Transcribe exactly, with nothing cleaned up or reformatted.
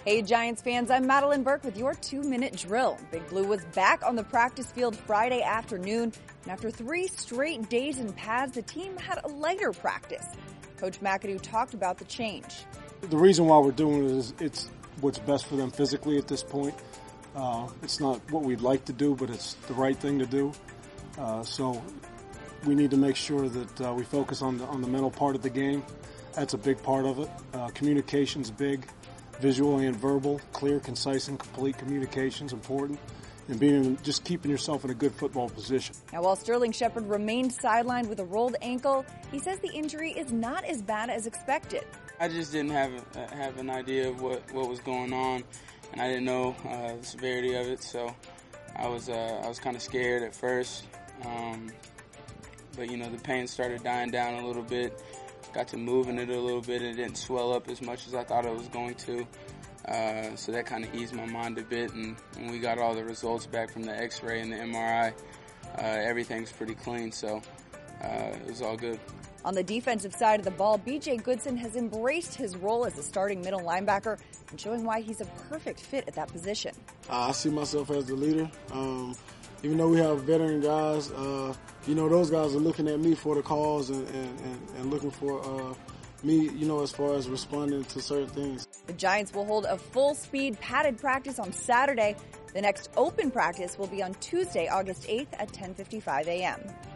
Hey Giants fans, I'm Madeline Burke with your two-minute drill. Big Blue was back on the practice field Friday afternoon, and after three straight days in pads, the team had a lighter practice. Coach McAdoo talked about the change. The reason why we're doing it is it's what's best for them physically at this point. Uh, it's not what we'd like to do, but it's the right thing to do. Uh, so we need to make sure that uh, we focus on the, on the mental part of the game. That's a big part of it. Uh, communication's big. Visual and verbal, clear, concise, and complete communication is important, and being just keeping yourself in a good football position. Now, while Sterling Shepard remained sidelined with a rolled ankle, he says the injury is not as bad as expected. I just didn't have a, have an idea of what, what was going on, and I didn't know uh, the severity of it, so I was uh, I was kind of scared at first. Um, but you know, the pain started dying down a little bit. Got to moving it a little bit. It didn't swell up as much as I thought it was going to. Uh, so that kind of eased my mind a bit. And when we got all the results back from the x-ray and the M R I, uh, everything's pretty clean. So uh, it was all good. On the defensive side of the ball, B J Goodson has embraced his role as a starting middle linebacker and showing why he's a perfect fit at that position. Uh, I see myself as the leader. Um, even though we have veteran guys, uh, you know, those guys are looking at me for the calls and, and, and, and looking for uh, me, you know, as far as responding to certain things. The Giants will hold a full-speed padded practice on Saturday. The next open practice will be on Tuesday, August eighth at ten fifty-five a.m.